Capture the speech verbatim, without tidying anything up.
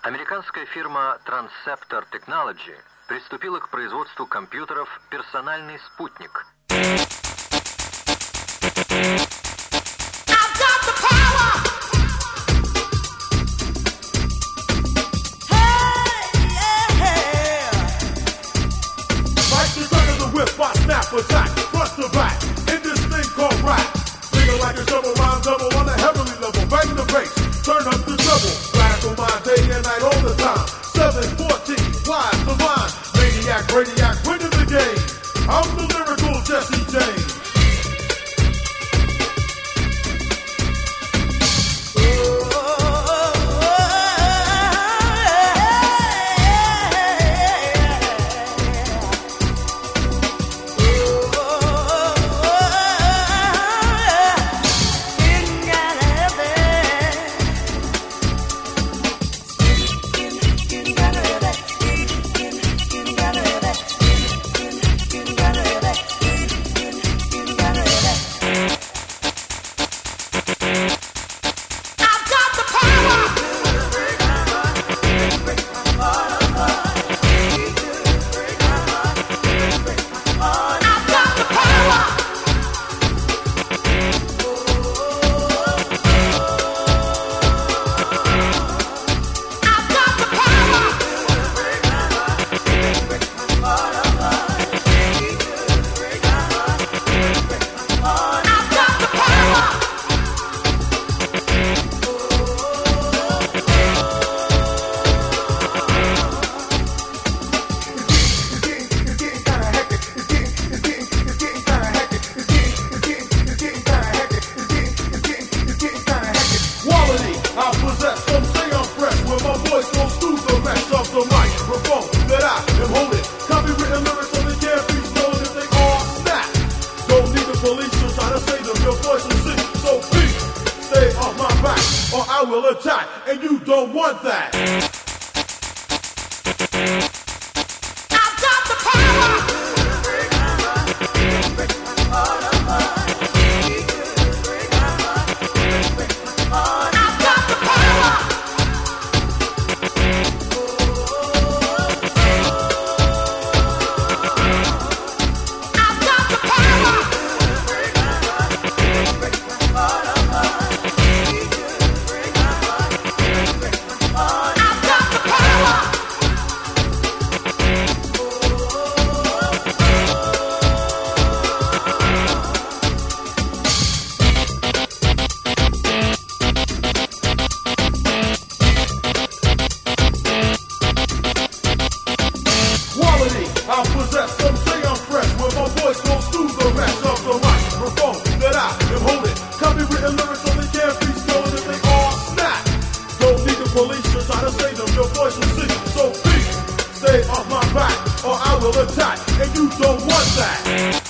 Американская фирма Transceptor Technology приступила к производству компьютеров «Персональный спутник». Attack, front to back, in this thing called rap. Figure like a double rhyme double on a heavenly level. Bang the bass, turn up the treble. Radical mind day and night all the time. seven fourteen, wise, divine. Maniac, radiac, winning the game. I'm the lyrical Jesse James. I will attack, and you don't want that. I've got the power. I possess, some say I'm fresh, when my voice goes through the rest of the microphone that I am holding. Copywritten lyrics only can't be stolen if they all snap. Don't need the police to try to say them, your voice will sing. So please, stay off my back, or I will attack, and you don't want that.